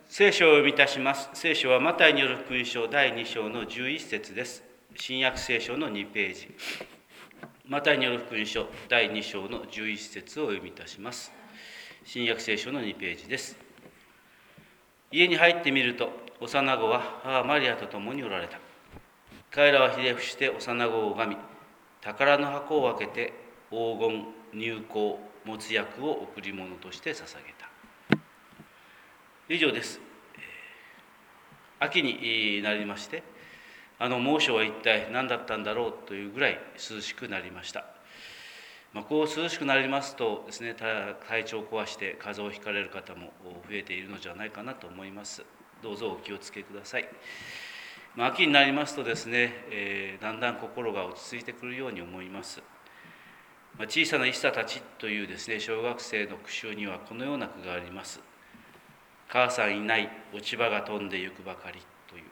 聖書を読みいたします。聖書はマタイによる福音書第2章の11節です。新約聖書の2ページ。マタイによる福音書第2章の11節を読みいたします。新約聖書の2ページです。家に入ってみると、幼子は母マリアと共におられた。彼らはひれ伏して幼子を拝み、宝の箱を開けて黄金、乳香、没薬を贈り物として捧げた。以上です。秋になりまして、猛暑は一体何だったんだろうというぐらい涼しくなりました。こう涼しくなりますとですね、体調を壊して風邪をひかれる方も増えているのではないかなと思います。どうぞお気をつけください。秋になりますとですね、だんだん心が落ち着いてくるように思います。小さなイッサたちというですね、小学生の句集にはこのような句があります。母さんいない落ち葉が飛んでゆくばかりという、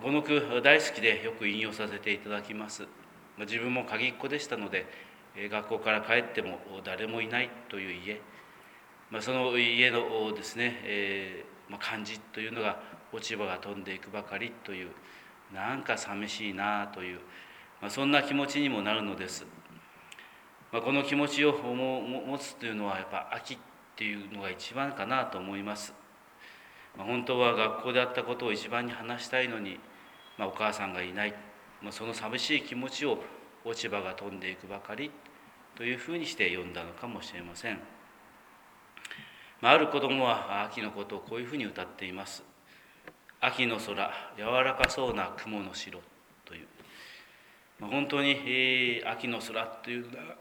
この句大好きでよく引用させていただきます。自分も鍵っ子でしたので、学校から帰っても誰もいないという家、その家のですね、感じというのが落ち葉が飛んでいくばかりという、なんか寂しいなという、そんな気持ちにもなるのです。この気持ちを持つというのはやっぱ秋っていうのが一番かなと思います。本当は学校であったことを一番に話したいのに、お母さんがいない、その寂しい気持ちを落ち葉が飛んでいくばかりというふうにして読んだのかもしれません。ある子供は秋のことをこういうふうに歌っています。秋の空、柔らかそうな雲の白という、本当に、秋の空というのが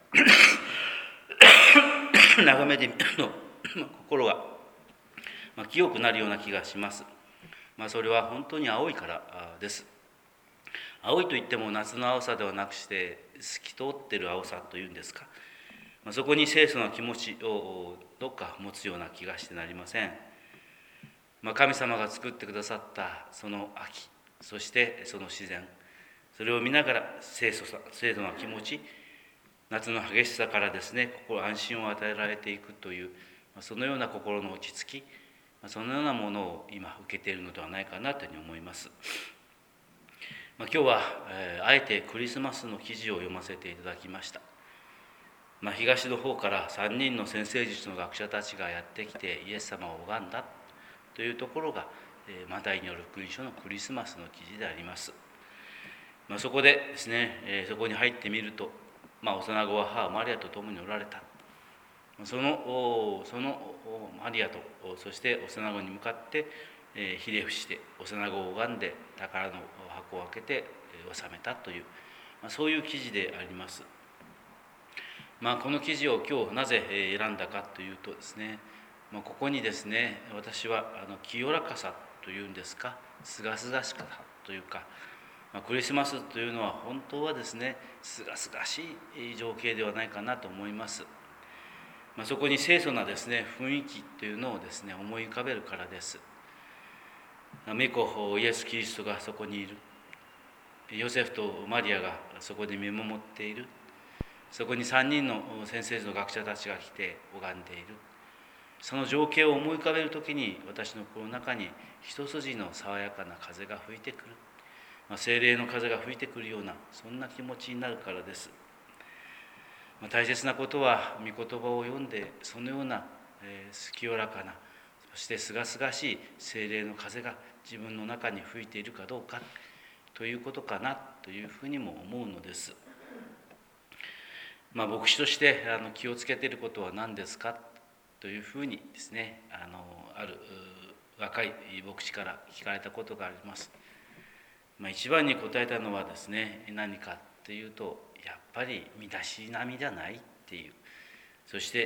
眺めてみると心が、清くなるような気がします。それは本当に青いからです。青いといっても夏の青さではなくして透き通っている青さというんですか、そこに清楚な気持ちをどっか持つような気がしてなりません。神様が作ってくださったその秋、そしてその自然、それを見ながら清楚な気持ち、夏の激しさからですね、安心を与えられていくという、そのような心の落ち着き、そのようなものを今受けているのではないかなというふうに思います。今日は、あえてクリスマスの記事を読ませていただきました。東の方から3人の占星術の学者たちがやってきてイエス様を拝んだというところが、マタイによる福音書のクリスマスの記事であります。そこでですね、そこに入ってみると、幼子は母マリアと共におられた。そのマリアとそして幼子に向かってひれ伏して幼子を拝んで宝の箱を開けて収めたという、そういう記事であります。この記事を今日なぜ選んだかというとですね、ここにですね、私は清らかさというんですか、すがすがしさというか、クリスマスというのは本当はですね、すがすがしい情景ではないかなと思います。そこに清楚なですね、雰囲気というのをですね、思い浮かべるからです。御子イエス・キリストがそこにいる。ヨセフとマリアがそこで見守っている。そこに3人の先生の学者たちが来て拝んでいる。その情景を思い浮かべるときに、私の心の中に一筋の爽やかな風が吹いてくる。聖霊の風が吹いてくるような、そんな気持ちになるからです。大切なことは御言葉を読んで、そのような清らかな、そしてすがすがしい聖霊の風が自分の中に吹いているかどうかということかなというふうにも思うのです。牧師として気をつけていることは何ですかというふうにですね、ある若い牧師から聞かれたことがあります。一番に答えたのはですね、何かというと、やっぱり身だしなみじゃないっていう、そして、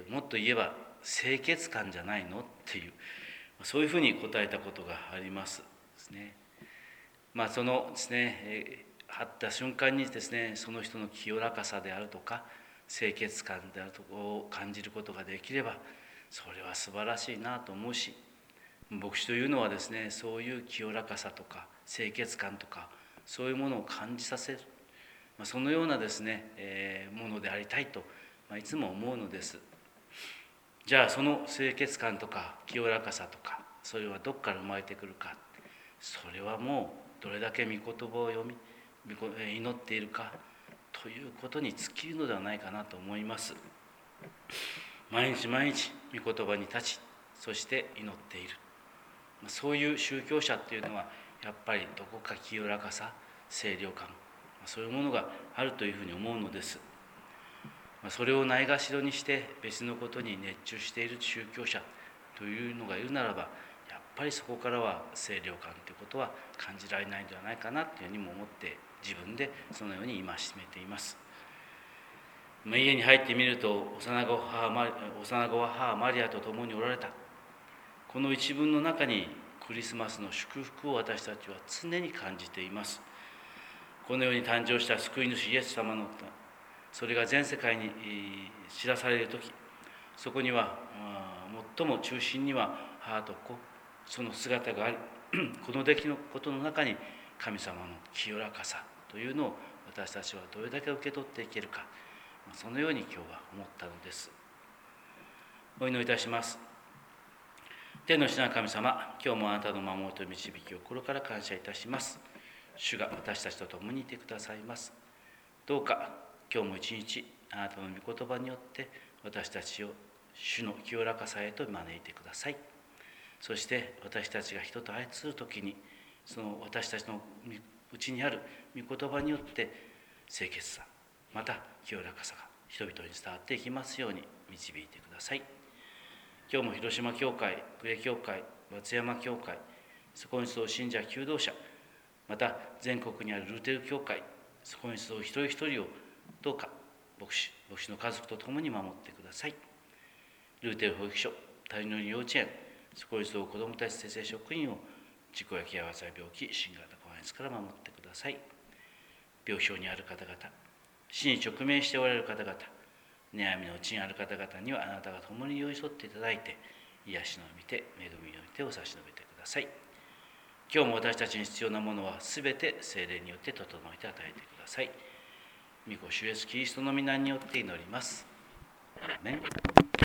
もっと言えば清潔感じゃないのっていう、そういうふうに答えたことがありますですね。そのですね、会った瞬間にですね、その人の清らかさであるとか清潔感であるとかを感じることができれば、それは素晴らしいなと思うし、牧師というのはですね、そういう清らかさとか清潔感とかそういうものを感じさせる、そのようなですね、ものでありたいと、いつも思うのです。 じゃあその清潔感とか清らかさとか、それはどこから生まれてくるか。それはもうどれだけ御言葉を読み祈っているかということに尽きるのではないかなと思います。毎日毎日御言葉に立ち、そして祈っている、そういう宗教者っていうのはやっぱりどこか清らかさ、清涼感、そういうものがあるというふうに思うのです。それをないがしろにして別のことに熱中している宗教者というのがいるならば、やっぱりそこからは清涼感ということは感じられないのではないかなというふうにも思って、自分でそのように戒めています。家に入ってみると、幼子は母マリアと共におられた。この一文の中にクリスマスの祝福を私たちは常に感じています。この世に誕生した救い主イエス様の、それが全世界に知らされる時、そこには最も中心には母と子、その姿があり、この出来のことの中に神様の清らかさというのを私たちはどれだけ受け取っていけるか、そのように今日は思ったのです。お祈りいたします。天の父なる神様、今日もあなたの守りと導きを心から感謝いたします。主が私たちと共にいてくださいます。どうか今日も一日あなたの御言葉によって私たちを主の清らかさへと招いてください。そして私たちが人と相通るときに、その私たちのうちにある御言葉によって清潔さ、また清らかさが人々に伝わっていきますように導いてください。今日も広島教会、呉教会、松山教会、そこに集う信者求道者、また全国にあるルーテル教会、そこに集う一人一人をどうか牧師の家族と共に守ってください。ルーテル保育所、谷の幼稚園、そこに集う子どもたち先生職員を事故や気合わせ病気、新型コロナウイルスから守ってください。病床にある方々、死に直面しておられる方々、悩みのうちにある方々にはあなたが共に寄り添っていただいて、癒しの御手、恵みの御手を差し伸べてください。今日も私たちに必要なものはすべて聖霊によって整えて与えてください。御子主イエスキリストの御名によって祈ります。アーメン。